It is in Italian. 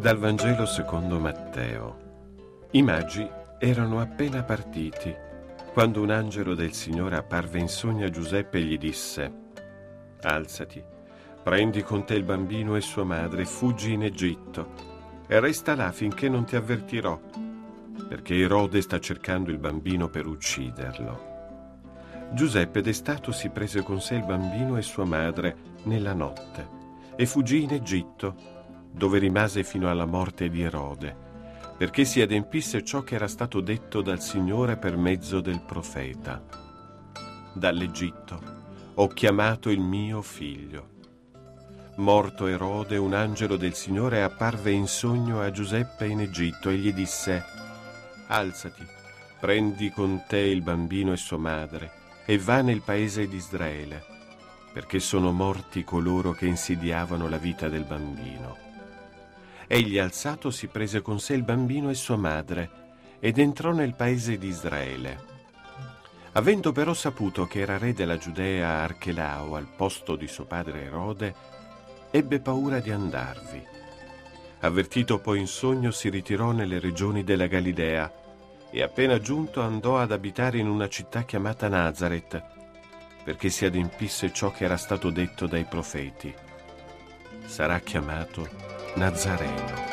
Dal Vangelo secondo Matteo. I magi erano appena partiti quando un angelo del Signore apparve in sogno a Giuseppe e gli disse: «Alzati, prendi con te il bambino e sua madre e fuggi in Egitto e resta là finché non ti avvertirò, perché Erode sta cercando il bambino per ucciderlo». Giuseppe destato si prese con sé il bambino e sua madre nella notte e fuggì in Egitto, dove rimase fino alla morte di Erode, perché si adempisse ciò che era stato detto dal Signore per mezzo del profeta: «Dall'Egitto ho chiamato il mio figlio». Morto Erode, un angelo del Signore apparve in sogno a Giuseppe in Egitto e gli disse: «Alzati, prendi con te il bambino e sua madre e va nel paese di Israele, perché sono morti coloro che insidiavano la vita del bambino». Egli, alzato, si prese con sé il bambino e sua madre ed entrò nel paese di Israele. Avendo però saputo che era re della Giudea Archelao al posto di suo padre Erode, ebbe paura di andarvi. Avvertito poi in sogno, si ritirò nelle regioni della Galilea e appena giunto andò ad abitare in una città chiamata Nazaret, perché si adempisse ciò che era stato detto dai profeti: «Sarà chiamato Nazareno».